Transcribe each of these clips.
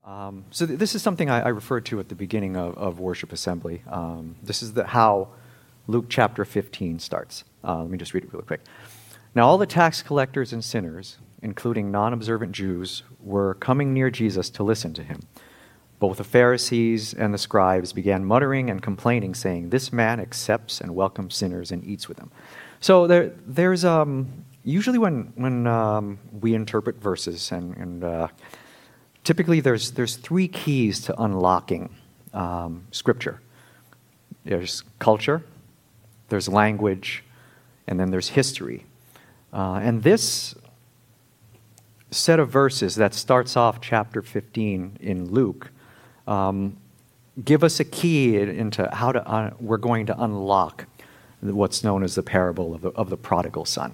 This is something I referred to at the beginning of worship assembly. This is how Luke chapter 15 starts. Let me just read it really quick. Now all the tax collectors and sinners, including non-observant Jews, were coming near Jesus to listen to him. Both the Pharisees and the scribes began muttering and complaining, saying, "This man accepts and welcomes sinners and eats with them." So there's usually when we interpret verses and typically there's three keys to unlocking Scripture. There's culture, there's language, and then there's history. And this set of verses that starts off chapter 15 in Luke give us a key into how we're going to unlock what's known as the parable of the prodigal son.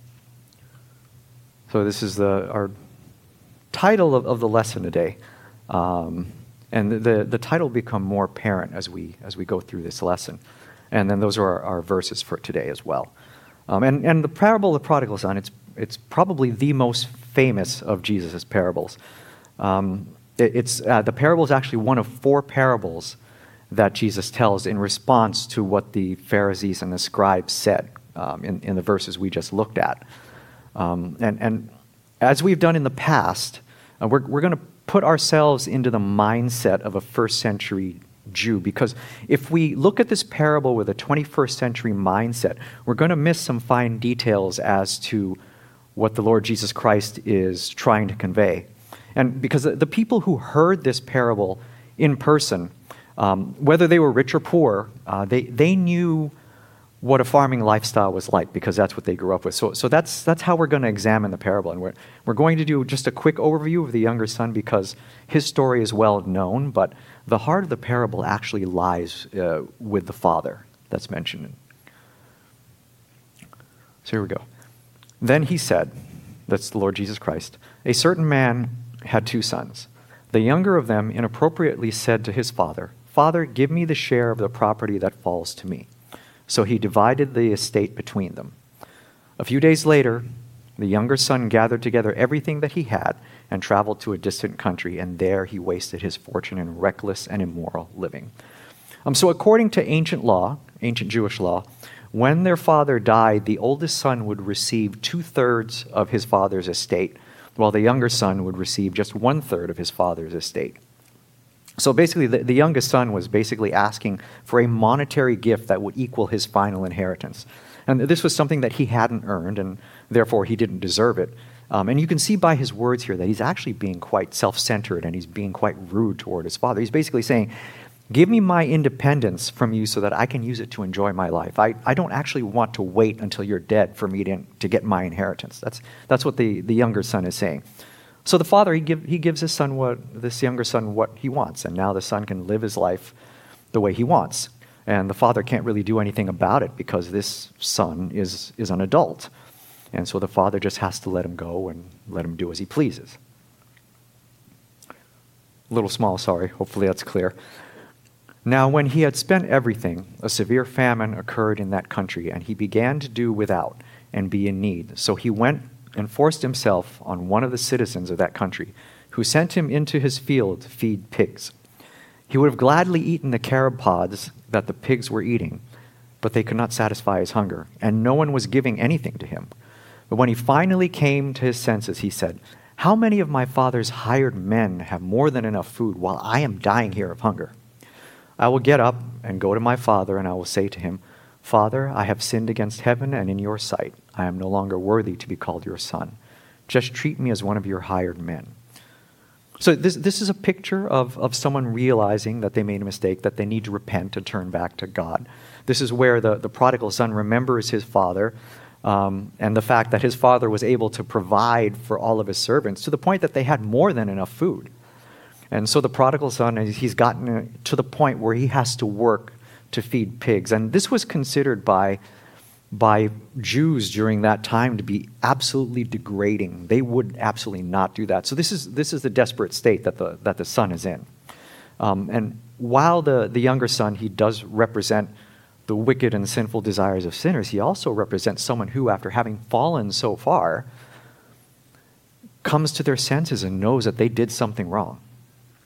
So this is our title of the lesson today, and the title will become more apparent as we go through this lesson, and then those are our verses for today as well. And the parable of the prodigal son, it's probably the most famous of Jesus' parables. The parable is actually one of four parables that Jesus tells in response to what the Pharisees and the scribes said in the verses we just looked at. And as we've done in the past, we're going to put ourselves into the mindset of a first century Jew, because if we look at this parable with a 21st century mindset, we're going to miss some fine details as to what the Lord Jesus Christ is trying to convey. And because the people who heard this parable in person, whether they were rich or poor, they knew what a farming lifestyle was like, because that's what they grew up with. So that's how we're going to examine the parable. And we're going to do just a quick overview of the younger son, because his story is well known, but the heart of the parable actually lies with the father that's mentioned. So here we go. Then he said, that's the Lord Jesus Christ, "A certain man had two sons. The younger of them inappropriately said to his father, 'Father, give me the share of the property that falls to me.' So he divided the estate between them. A few days later, the younger son gathered together everything that he had and traveled to a distant country, and there he wasted his fortune in reckless and immoral living." So according to ancient Jewish law, when their father died, the oldest son would receive 2/3 of his father's estate, while the younger son would receive just 1/3 of his father's estate. So basically, the youngest son was basically asking for a monetary gift that would equal his final inheritance. And this was something that he hadn't earned, and therefore he didn't deserve it. And you can see by his words here that he's actually being quite self-centered, and he's being quite rude toward his father. He's basically saying, "Give me my independence from you so that I can use it to enjoy my life. I don't actually want to wait until you're dead for me to get my inheritance." That's what the younger son is saying. So the father, he gives this younger son what he wants, and now the son can live his life the way he wants. And the father can't really do anything about it because this son is an adult. And so the father just has to let him go and let him do as he pleases. A little small, sorry. Hopefully that's clear. Now when he had spent everything, a severe famine occurred in that country, and he began to do without and be in need. So he went and forced himself on one of the citizens of that country, who sent him into his field to feed pigs. He would have gladly eaten the carob pods that the pigs were eating, but they could not satisfy his hunger, and no one was giving anything to him. But when he finally came to his senses, he said, "How many of my father's hired men have more than enough food, while I am dying here of hunger? I will get up and go to my father, and I will say to him, 'Father, I have sinned against heaven and in your sight. I am no longer worthy to be called your son. Just treat me as one of your hired men.'" So this is a picture of someone realizing that they made a mistake, that they need to repent and turn back to God. This is where the prodigal son remembers his father, and the fact that his father was able to provide for all of his servants to the point that they had more than enough food. And so the prodigal son, he's gotten to the point where he has to work to feed pigs. And this was considered by Jews during that time to be absolutely degrading. They would absolutely not do that. So this is the desperate state that the son is in. And while the younger son, he does represent the wicked and sinful desires of sinners, he also represents someone who, after having fallen so far, comes to their senses and knows that they did something wrong.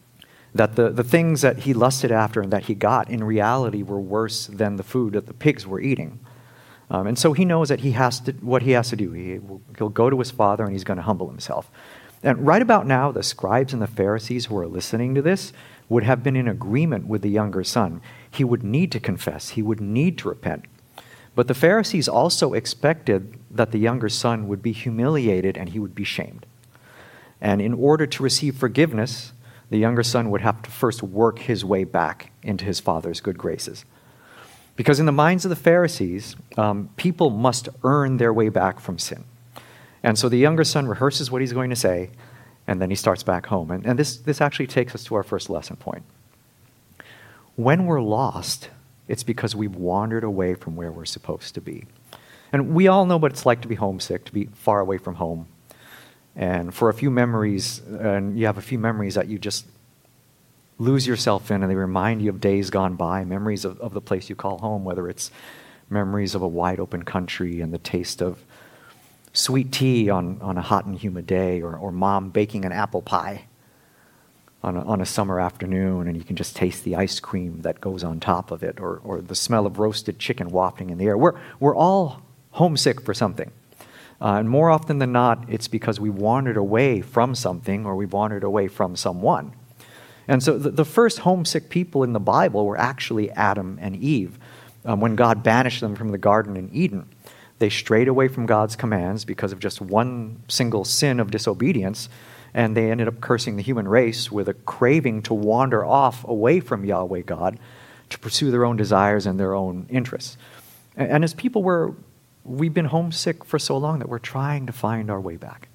that the things that he lusted after and that he got in reality were worse than the food that the pigs were eating. And so he knows that what he has to do. He'll go to his father and he's going to humble himself. And right about now, the scribes and the Pharisees who are listening to this would have been in agreement with the younger son. He would need to confess. He would need to repent. But the Pharisees also expected that the younger son would be humiliated and he would be shamed. And in order to receive forgiveness, the younger son would have to first work his way back into his father's good graces. Because in the minds of the Pharisees, people must earn their way back from sin. And so the younger son rehearses what he's going to say, and then he starts back home. And this actually takes us to our first lesson point. When we're lost, it's because we've wandered away from where we're supposed to be. And we all know what it's like to be homesick, to be far away from home. And for a few memories, and you have a few memories that you just lose yourself in, and they remind you of days gone by, memories of the place you call home, whether it's memories of a wide open country and the taste of sweet tea on a hot and humid day, or mom baking an apple pie on a summer afternoon, and you can just taste the ice cream that goes on top of it, or the smell of roasted chicken wafting in the air. We're all homesick for something. And more often than not, it's because we wandered away from something or we wandered away from someone. And so the first homesick people in the Bible were actually Adam and Eve. When God banished them from the garden in Eden, they strayed away from God's commands because of just one single sin of disobedience, and they ended up cursing the human race with a craving to wander off away from Yahweh God to pursue their own desires and their own interests. And as people, we've been homesick for so long that we're trying to find our way back.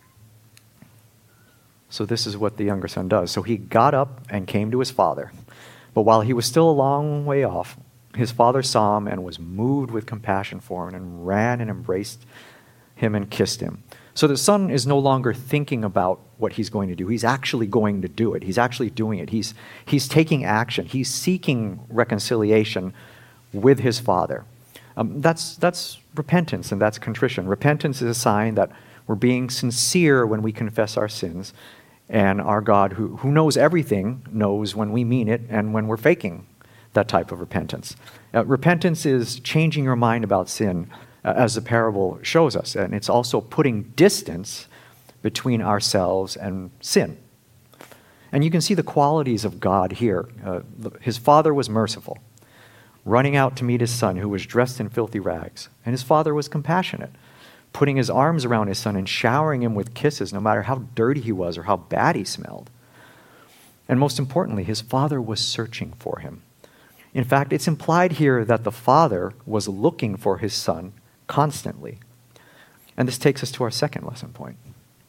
So this is what the younger son does. So he got up and came to his father. But while he was still a long way off, his father saw him and was moved with compassion for him and ran and embraced him and kissed him. So the son is no longer thinking about what he's going to do. He's actually going to do it. He's actually doing it. He's taking action. He's seeking reconciliation with his father. That's repentance, and that's contrition. Repentance is a sign that we're being sincere when we confess our sins, and our God, who knows everything, knows when we mean it and when we're faking that type of repentance. Repentance is changing your mind about sin, as the parable shows us, and it's also putting distance between ourselves and sin. And you can see the qualities of God here. His father was merciful, running out to meet his son who was dressed in filthy rags. And his father was compassionate, putting his arms around his son and showering him with kisses no matter how dirty he was or how bad he smelled. And most importantly, his father was searching for him. In fact, it's implied here that the father was looking for his son constantly. And this takes us to our second lesson point.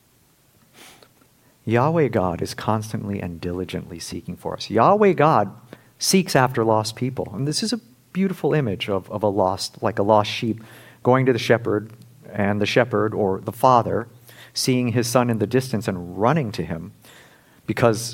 Yahweh God is constantly and diligently seeking for us. Yahweh God seeks after lost people. And this is a beautiful image of a lost sheep going to the shepherd, and the shepherd, or the father, seeing his son in the distance and running to him because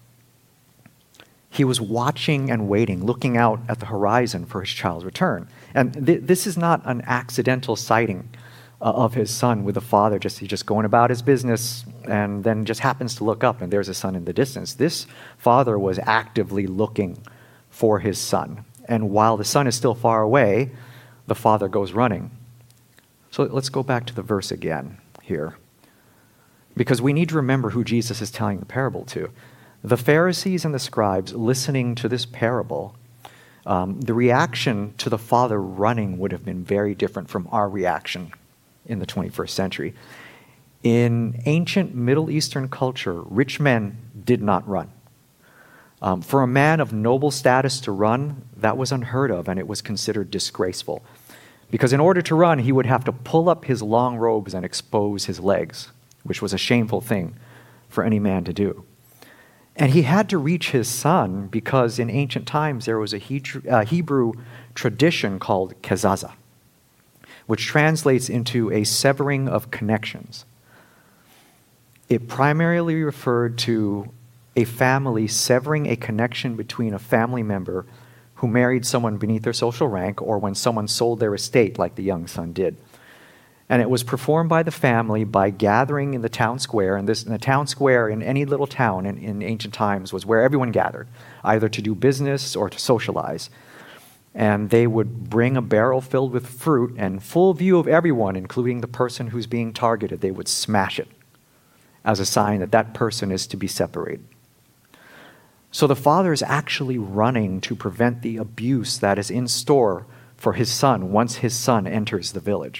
he was watching and waiting, looking out at the horizon for his child's return. And this is not an accidental sighting of his son with the father, he's just going about his business and then just happens to look up and there's his son in the distance. This father was actively looking for his son. And while the son is still far away, the father goes running. So let's go back to the verse again here, because we need to remember who Jesus is telling the parable to. The Pharisees and the scribes listening to this parable, the reaction to the father running would have been very different from our reaction in the 21st century. In ancient Middle Eastern culture, rich men did not run. For a man of noble status to run, that was unheard of, and it was considered disgraceful. Because in order to run, he would have to pull up his long robes and expose his legs, which was a shameful thing for any man to do. And he had to reach his son because in ancient times there was a Hebrew tradition called kezaza, which translates into a severing of connections. It primarily referred to a family severing a connection between a family member who married someone beneath their social rank or when someone sold their estate like the young son did. And it was performed by the family by gathering in the town square. And the town square in any little town in ancient times was where everyone gathered, either to do business or to socialize. And they would bring a barrel filled with fruit, and full view of everyone, including the person who's being targeted, they would smash it as a sign that that person is to be separated. So the father is actually running to prevent the abuse that is in store for his son once his son enters the village.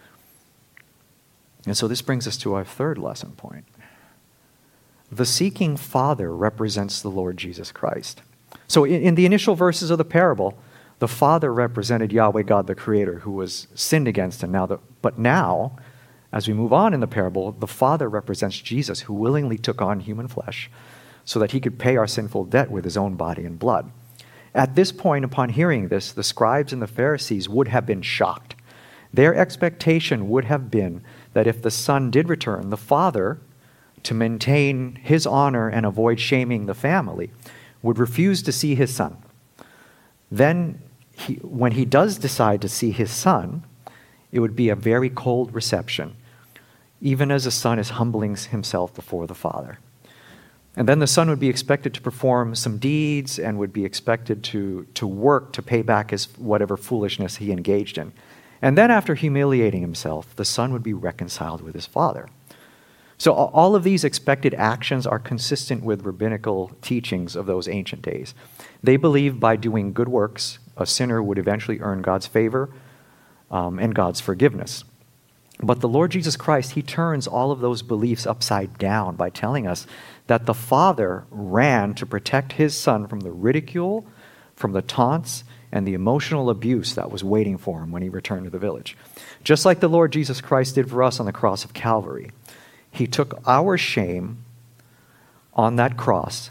And so this brings us to our third lesson point. The seeking father represents the Lord Jesus Christ. So in the initial verses of the parable, the father represented Yahweh God the Creator, who was sinned against. But now, as we move on in the parable, the father represents Jesus, who willingly took on human flesh so that he could pay our sinful debt with his own body and blood. At this point, upon hearing this, the scribes and the Pharisees would have been shocked. Their expectation would have been that if the son did return, the father, to maintain his honor and avoid shaming the family, would refuse to see his son. Then, when he does decide to see his son, it would be a very cold reception, even as the son is humbling himself before the father. And then the son would be expected to perform some deeds and would be expected to work to pay back his whatever foolishness he engaged in. And then after humiliating himself, the son would be reconciled with his father. So all of these expected actions are consistent with rabbinical teachings of those ancient days. They believed by doing good works, a sinner would eventually earn God's favor and God's forgiveness. But the Lord Jesus Christ, he turns all of those beliefs upside down by telling us that the father ran to protect his son from the ridicule, from the taunts, and the emotional abuse that was waiting for him when he returned to the village. Just like the Lord Jesus Christ did for us on the cross of Calvary, he took our shame on that cross,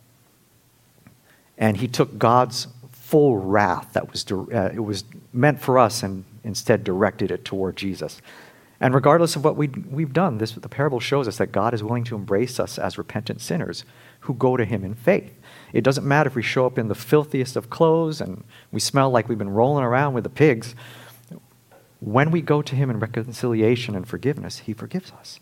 and he took God's full wrath that it was meant for us and instead directed it toward Jesus. And regardless of what we've done, the parable shows us that God is willing to embrace us as repentant sinners who go to him in faith. It doesn't matter if we show up in the filthiest of clothes and we smell like we've been rolling around with the pigs. When we go to him in reconciliation and forgiveness, he forgives us.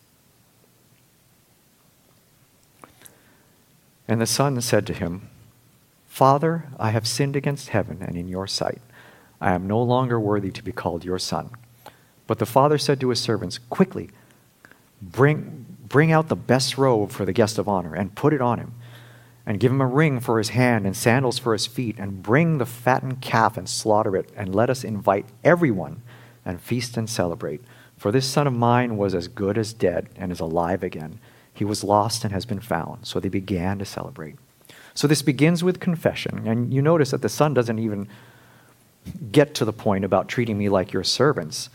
And the son said to him, "Father, I have sinned against heaven and in your sight. I am no longer worthy to be called your son." But the father said to his servants, "Quickly, bring out the best robe for the guest of honor and put it on him, and give him a ring for his hand and sandals for his feet, and bring the fattened calf and slaughter it, and let us invite everyone and feast and celebrate. For this son of mine was as good as dead and is alive again. He was lost and has been found." So they began to celebrate. So this begins with confession. And you notice that the son doesn't even get to the point about treating me like your servants,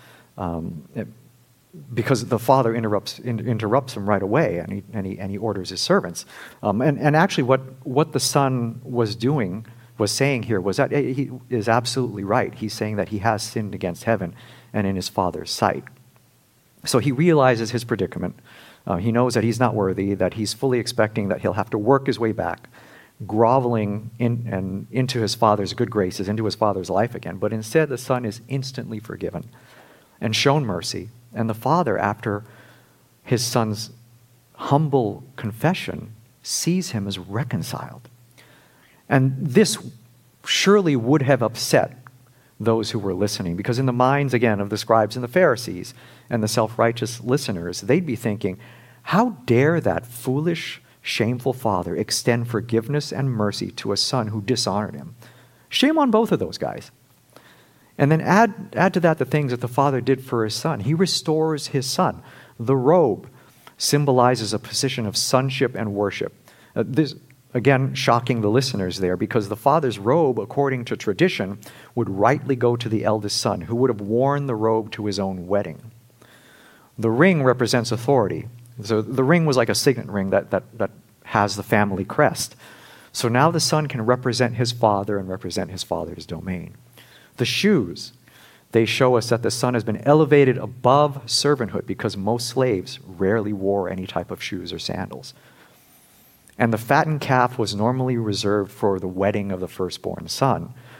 because the father interrupts him right away, and he orders his servants. And actually what the son was saying here was that he is absolutely right. He's saying that he has sinned against heaven and in his father's sight. So he realizes his predicament. He knows that he's not worthy, that he's fully expecting that he'll have to work his way back, groveling into his father's good graces, into his father's life again. But instead, the son is instantly forgiven and shown mercy. And the father, after his son's humble confession, sees him as reconciled. And this surely would have upset those who were listening, because in the minds, again, of the scribes and the Pharisees and the self-righteous listeners, they'd be thinking, how dare that foolish, shameful father extend forgiveness and mercy to a son who dishonored him? Shame on both of those guys. And then add to that the things that the father did for his son. He restores his son. The robe symbolizes a position of sonship and worship. This, again, shocking the listeners there, because the father's robe, according to tradition, would rightly go to the eldest son, who would have worn the robe to his own wedding. The ring represents authority. So the ring was like a signet ring that has the family crest. So now the son can represent his father and represent his father's domain. The shoes, they show us that the son has been elevated above servanthood, because most slaves rarely wore any type of shoes or sandals. And the fattened calf was normally reserved for the wedding of the firstborn son.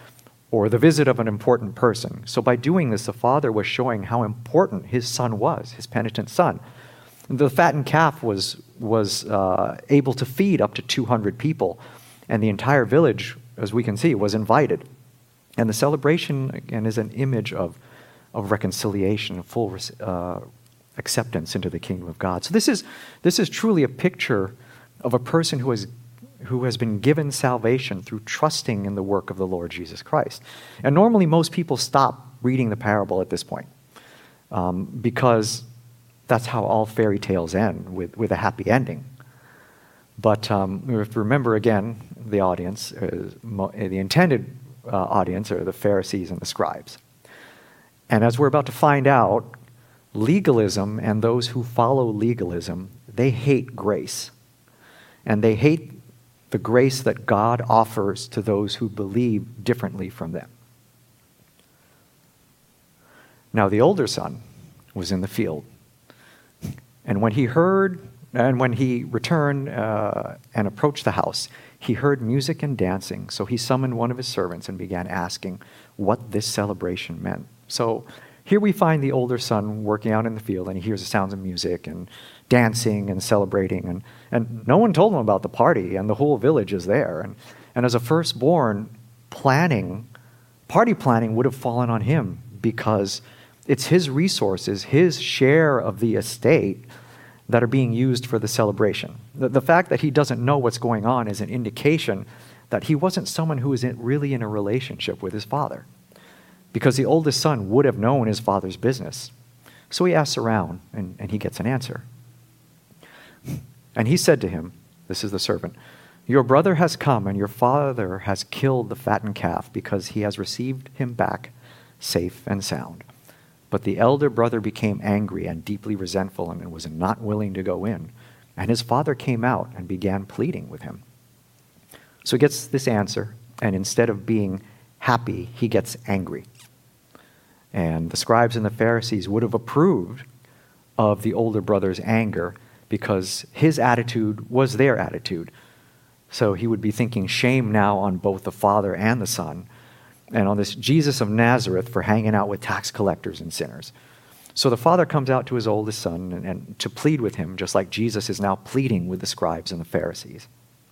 or the visit of an important person. So by doing this, the father was showing how important his son was, his penitent son. The fattened calf was able to feed up to 200 people, and the entire village, as we can see, was invited. And the celebration, again, is an image of reconciliation, full acceptance into the kingdom of God. So this is truly a picture of a person who has been given salvation through trusting in the work of the Lord Jesus Christ. And normally most people stop reading the parable at this point because that's how all fairy tales end, with a happy ending. But we have to remember again, the audience, the intended audience are the Pharisees and the scribes. And as we're about to find out, legalism and those who follow legalism, they hate grace. And they hate the grace that God offers to those who believe differently from them. Now the older son was in the field. And when he returned and approached the house, he heard music and dancing. So he summoned one of his servants and began asking what this celebration meant. So here we find the older son working out in the field, and he hears the sounds of music and dancing and celebrating. And no one told him about the party, and the whole village is there. And as a firstborn, party planning would have fallen on him, because it's his resources, his share of the estate, that are being used for the celebration. The fact that he doesn't know what's going on is an indication that he wasn't someone who was really in a relationship with his father, because the oldest son would have known his father's business. So he asks around, and he gets an answer. And he said to him, this is the servant, "Your brother has come, and your father has killed the fattened calf, because he has received him back safe and sound." But the elder brother became angry and deeply resentful, and was not willing to go in. And his father came out and began pleading with him. So he gets this answer, and instead of being happy, he gets angry. And the scribes and the Pharisees would have approved of the older brother's anger, because his attitude was their attitude. So he would be thinking shame now on both the father and the son, and on this Jesus of Nazareth for hanging out with tax collectors and sinners. So the father comes out to his oldest son and to plead with him, just like Jesus is now pleading with the scribes and the Pharisees.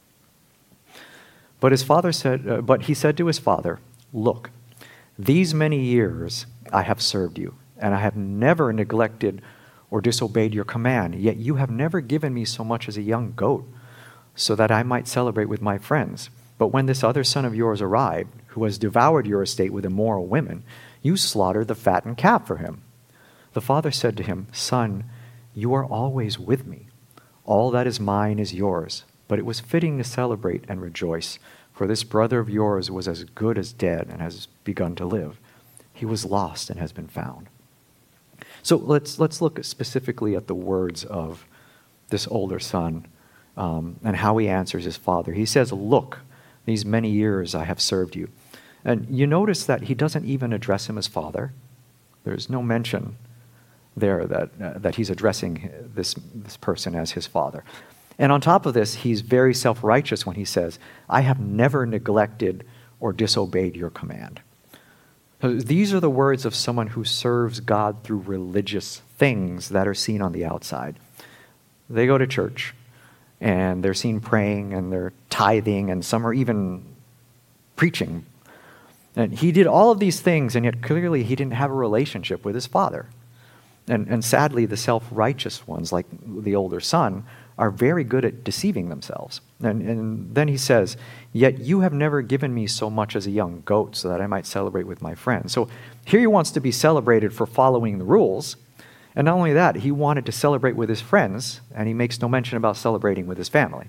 But he said to his father, "Look, these many years I have served you, and I have never neglected or disobeyed your command, yet you have never given me so much as a young goat, so that I might celebrate with my friends. But when this other son of yours arrived, who has devoured your estate with immoral women, you slaughtered the fattened calf for him." The father said to him, "Son, you are always with me. All that is mine is yours. But it was fitting to celebrate and rejoice, for this brother of yours was as good as dead and has begun to live. He was lost and has been found." So let's look specifically at the words of this older son and how he answers his father. He says, "Look, these many years I have served you." And you notice that he doesn't even address him as father. There's no mention there that he's addressing this person as his father. And on top of this, he's very self-righteous when he says, "I have never neglected or disobeyed your command." These are the words of someone who serves God through religious things that are seen on the outside. They go to church, and they're seen praying, and they're tithing, and some are even preaching. And he did all of these things, and yet clearly he didn't have a relationship with his father. And sadly, the self-righteous ones, like the older son, are very good at deceiving themselves. And then he says, "Yet you have never given me so much as a young goat, so that I might celebrate with my friends." So here he wants to be celebrated for following the rules. And not only that, he wanted to celebrate with his friends, and he makes no mention about celebrating with his family.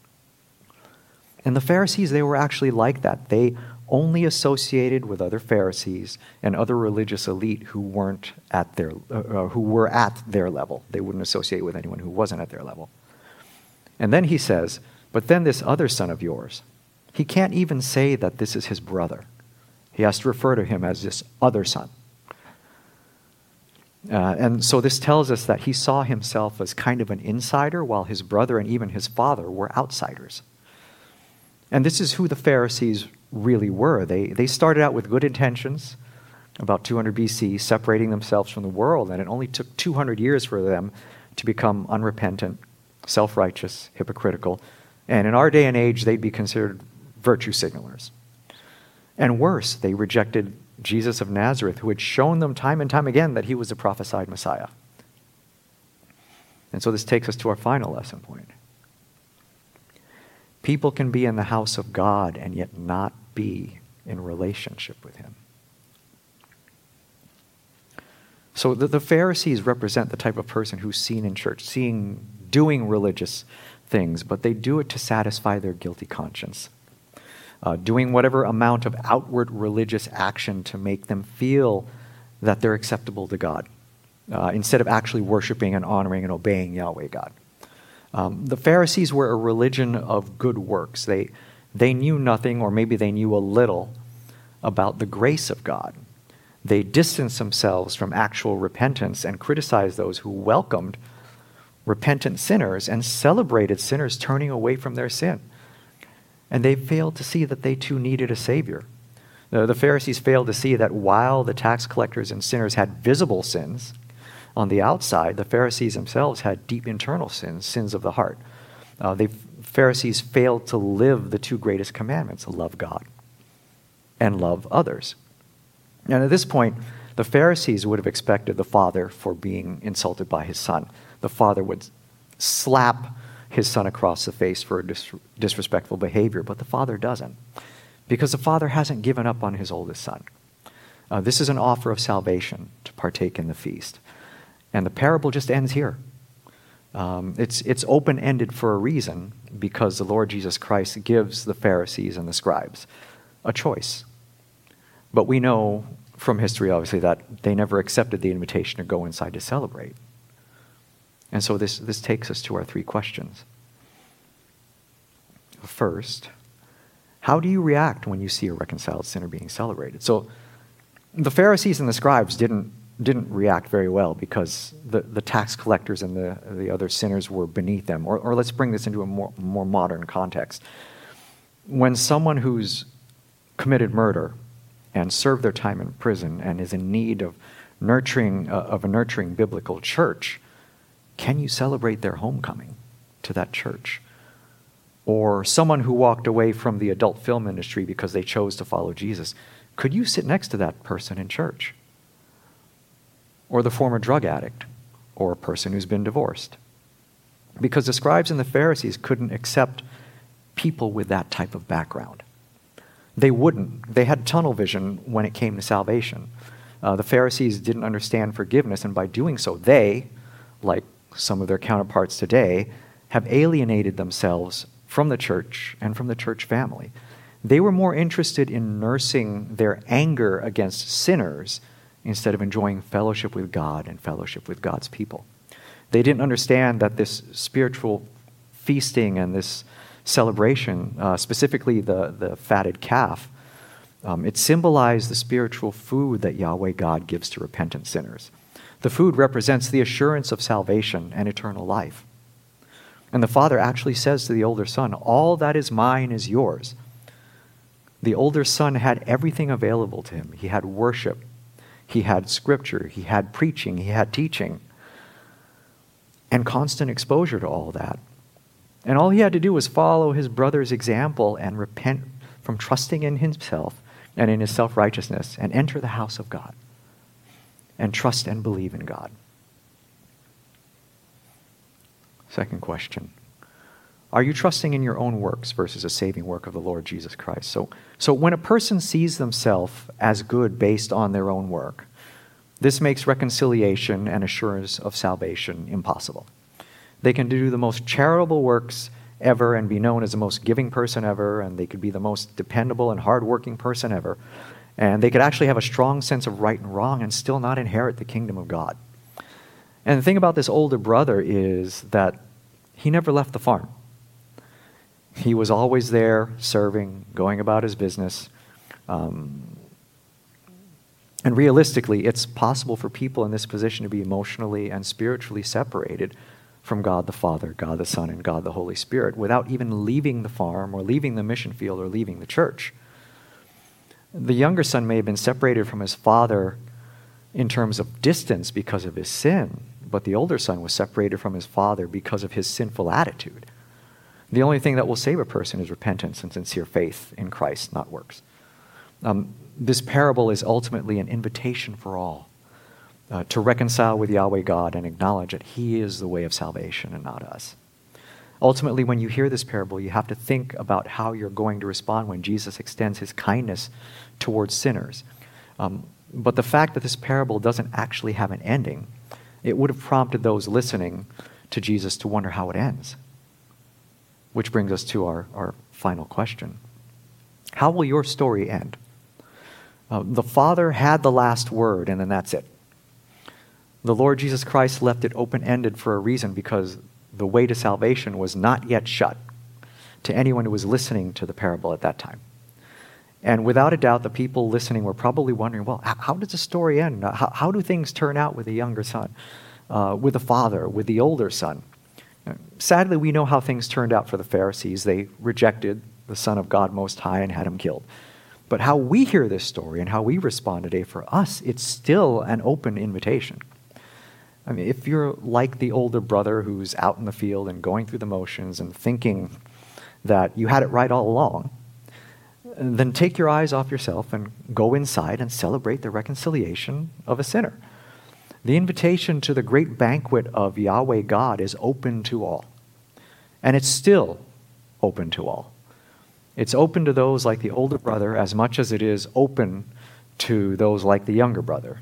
And the Pharisees, they were actually like that. They only associated with other Pharisees and other religious elite who were at their level. They wouldn't associate with anyone who wasn't at their level. And then he says, "But then this other son of yours," he can't even say that this is his brother. He has to refer to him as this other son. And so this tells us that he saw himself as kind of an insider, while his brother and even his father were outsiders. And this is who the Pharisees really were. They started out with good intentions, about 200 BC, separating themselves from the world, and it only took 200 years for them to become unrepentant, self-righteous, hypocritical, and in our day and age, they'd be considered virtue signalers. And worse, they rejected Jesus of Nazareth, who had shown them time and time again that he was the prophesied Messiah. And so this takes us to our final lesson point. People can be in the house of God and yet not be in relationship with him. So the Pharisees represent the type of person who's seen in church, doing religious things, but they do it to satisfy their guilty conscience. Doing whatever amount of outward religious action to make them feel that they're acceptable to God, instead of actually worshiping and honoring and obeying Yahweh God. The Pharisees were a religion of good works. They knew nothing, or maybe they knew a little, about the grace of God. They distanced themselves from actual repentance and criticized those who welcomed repentant sinners and celebrated sinners turning away from their sin. And they failed to see that they too needed a Savior. The Pharisees failed to see that while the tax collectors and sinners had visible sins on the outside, the Pharisees themselves had deep internal sins of the heart. The Pharisees failed to live the two greatest commandments, love God and love others. And at this point, the Pharisees would have expected the father for being insulted by his son. The father would slap his son across the face for disrespectful behavior, but the father doesn't, because the father hasn't given up on his oldest son. This is an offer of salvation to partake in the feast. And the parable just ends here. It's open-ended for a reason, because the Lord Jesus Christ gives the Pharisees and the scribes a choice. But we know from history, obviously, that they never accepted the invitation to go inside to celebrate. And so this takes us to our three questions. First, how do you react when you see a reconciled sinner being celebrated? So the Pharisees and the scribes didn't react very well, because the tax collectors and the other sinners were beneath them. Or let's bring this into a more modern context. When someone who's committed murder and served their time in prison and is in need of a nurturing biblical church, can you celebrate their homecoming to that church? Or someone who walked away from the adult film industry because they chose to follow Jesus, could you sit next to that person in church? Or the former drug addict, or a person who's been divorced? Because the scribes and the Pharisees couldn't accept people with that type of background. They wouldn't. They had tunnel vision when it came to salvation. The Pharisees didn't understand forgiveness, and by doing so, they, like some of their counterparts today, have alienated themselves from the church and from the church family. They were more interested in nursing their anger against sinners instead of enjoying fellowship with God and fellowship with God's people. They didn't understand that this spiritual feasting and this celebration, specifically the fatted calf, it symbolized the spiritual food that Yahweh God gives to repentant sinners. The food represents the assurance of salvation and eternal life. And the father actually says to the older son, "All that is mine is yours." The older son had everything available to him. He had worship. He had scripture. He had preaching. He had teaching. And constant exposure to all that. And all he had to do was follow his brother's example and repent from trusting in himself and in his self-righteousness and enter the house of God and trust and believe in God. Second question. Are you trusting in your own works versus a saving work of the Lord Jesus Christ? So when a person sees themselves as good based on their own work, this makes reconciliation and assurance of salvation impossible. They can do the most charitable works ever and be known as the most giving person ever, and they could be the most dependable and hardworking person ever, and they could actually have a strong sense of right and wrong and still not inherit the kingdom of God. And the thing about this older brother is that he never left the farm. He was always there, serving, going about his business. And realistically, it's possible for people in this position to be emotionally and spiritually separated from God the Father, God the Son, and God the Holy Spirit without even leaving the farm or leaving the mission field or leaving the church. The younger son may have been separated from his father in terms of distance because of his sin, but the older son was separated from his father because of his sinful attitude. The only thing that will save a person is repentance and sincere faith in Christ, not works. This parable is ultimately an invitation for all to reconcile with Yahweh God and acknowledge that He is the way of salvation and not us. Ultimately, when you hear this parable, you have to think about how you're going to respond when Jesus extends His kindness towards sinners. But the fact that this parable doesn't actually have an ending, it would have prompted those listening to Jesus to wonder how it ends. Which brings us to our final question. How will your story end? The Father had the last word, and then that's it. The Lord Jesus Christ left it open-ended for a reason, because the way to salvation was not yet shut to anyone who was listening to the parable at that time. And without a doubt, the people listening were probably wondering, well, how does the story end? How do things turn out with the younger son, with the father, with the older son? Sadly, we know how things turned out for the Pharisees. They rejected the Son of God Most High and had Him killed. But how we hear this story and how we respond today, for us, it's still an open invitation. I mean, if you're like the older brother who's out in the field and going through the motions and thinking that you had it right all along, then take your eyes off yourself and go inside and celebrate the reconciliation of a sinner. The invitation to the great banquet of Yahweh God is open to all. And it's still open to all. It's open to those like the older brother as much as it is open to those like the younger brother.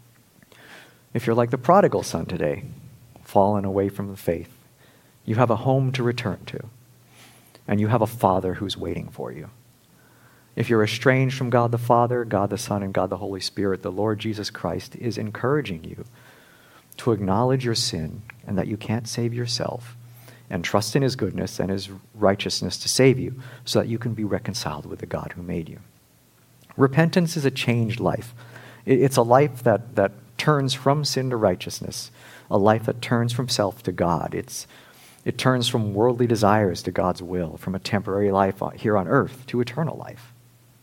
If you're like the prodigal son today, fallen away from the faith, you have a home to return to, and you have a Father who's waiting for you. If you're estranged from God the Father, God the Son, and God the Holy Spirit, the Lord Jesus Christ is encouraging you to acknowledge your sin and that you can't save yourself, and trust in His goodness and His righteousness to save you so that you can be reconciled with the God who made you. Repentance is a changed life. It's a life that turns from sin to righteousness, a life that turns from self to God. It turns from worldly desires to God's will, from a temporary life here on earth to eternal life.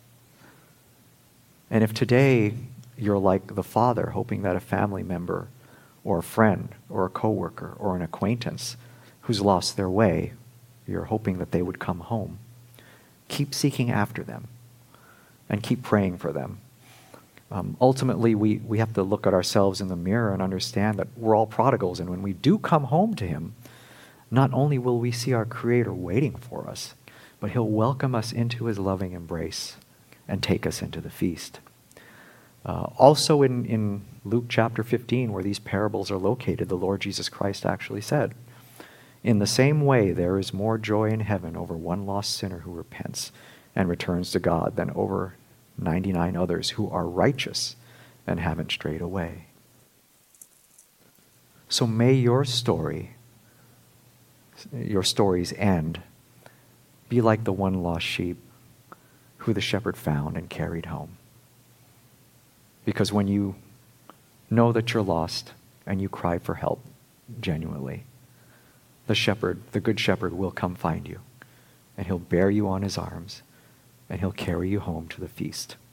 And if today you're like the father, hoping that a family member or a friend or a coworker or an acquaintance who's lost their way, you're hoping that they would come home, keep seeking after them and keep praying for them. Ultimately, we have to look at ourselves in the mirror and understand that we're all prodigals, and when we do come home to Him, not only will we see our Creator waiting for us, but He'll welcome us into His loving embrace and take us into the feast. Also in Luke chapter 15, where these parables are located, the Lord Jesus Christ actually said, "In the same way, there is more joy in heaven over one lost sinner who repents and returns to God than over 99 others who are righteous and haven't strayed away." So may your story's end be like the one lost sheep who the shepherd found and carried home. Because when you know that you're lost and you cry for help genuinely, the good shepherd will come find you, and He'll bear you on His arms, and He'll carry you home to the feast.